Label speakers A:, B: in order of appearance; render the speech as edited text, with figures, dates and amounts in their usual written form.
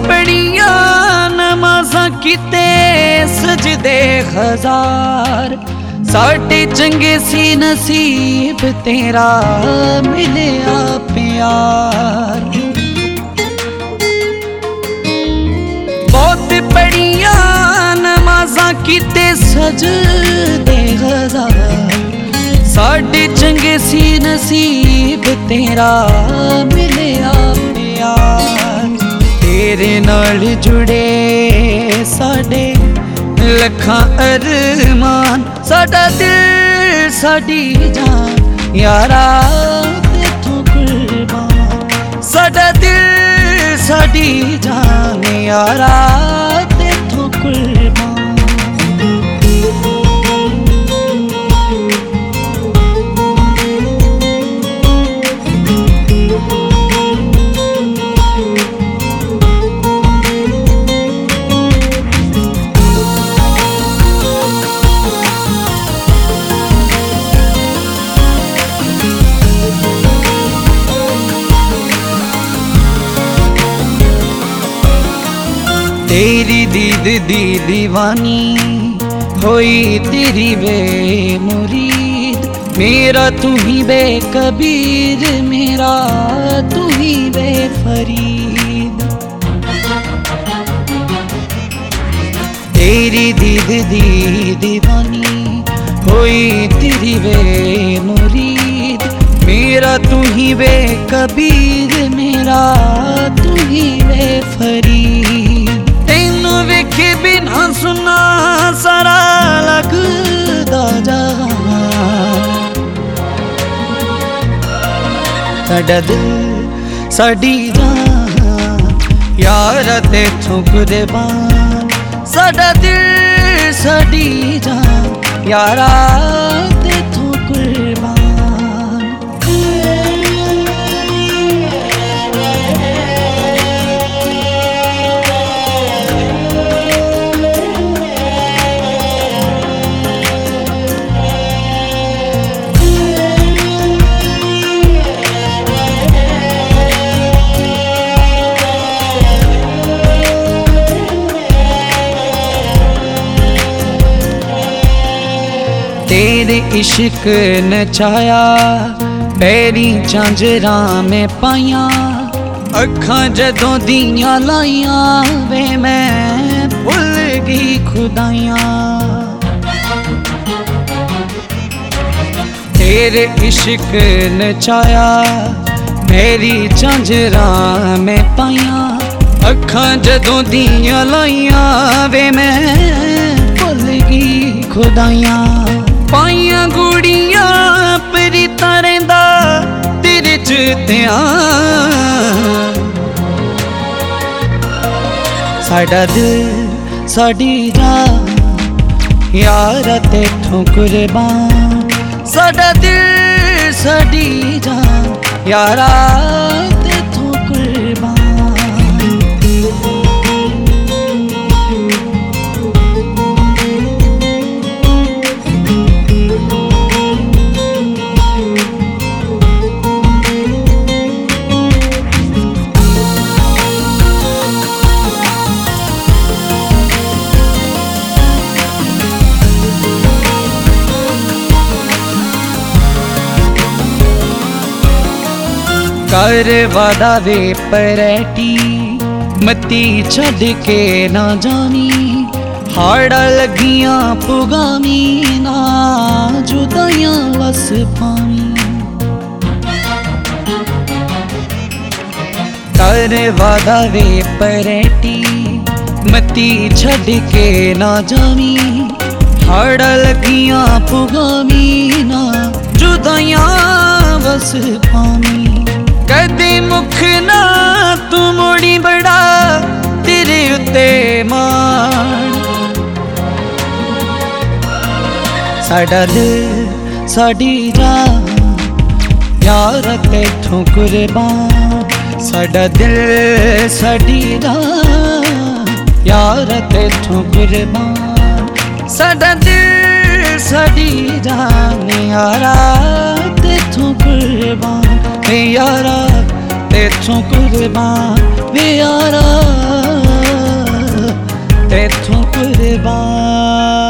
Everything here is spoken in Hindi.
A: पढ़िया नमाज़ां कीते सजदे हजार, साढ़े चंगे सी नसीब तेरा मिलिया प्यार। बहुत पढ़िया नमाज़ां कीते सजदे हजार, साढ़े चंगे सी नसीब तेरा मिलिया प्यार। तेरे नाल जुड़े साडे लखां अरमान, साडा दिल साडी जान यारा तेथों कुर्बान। साडा दिल साडी जान यारा तेथों कुर्बान। तेरी दीद दी दीवानी होई तेरी वे मुरीद, मेरा तू ही बे कबीर मेरा तू ही बे फरीद। तेरी दीद दी दीवानी होई तेरी वे मुरीद, मेरा तू ही बे कबीर मेरा तू ही बे फरीद। वेखे बिना सुना सारा लगदा जहान, साडा दिल साडी जान यार तेथों कुर्बान। साडा दिल साडी जान यारा तेथों कुर्बान। तेरे इश्क नचाया पैरी झांजरां में पाइया, अखां जदों दियां लाइया वे मैं भुल गई खुदाइयां। तेरे इश्क नचाया पैरी झांजरां में पाइया, अखां जदों दियां लाइया वे मैं भुल गई खुदाइयां। पाइया गुड़िया प्रीता रहिंदा तेरे च ध्यान, साडा दिल साडी जान यारा तेथों कुर्बान। साडा दिल साडी जान यारा तेथों कुर्बान। कर वादा वे परैटी मती छड़ के ना जानी, हाड़ा लगियां पुगामी ना जुदाइयां वस पावी। कर वादा वे परैटी मती छड़ के ना जावी, हाड़ा लगियां पुगामी ना जुदाइयां वस पावी। कदे मुख ना तू मोड़ी बड़ा तेरे उत्ते मान, साडा दिल साडी जान यार तेथों कुर्बान। साडा दिल साडी जान यार तेथों कुर्बान। साडा दिल साडी जान यारा तेथों कुर्बान। वे यारा तेथों कुर्बान वे यारा। तैथों कुर्बान।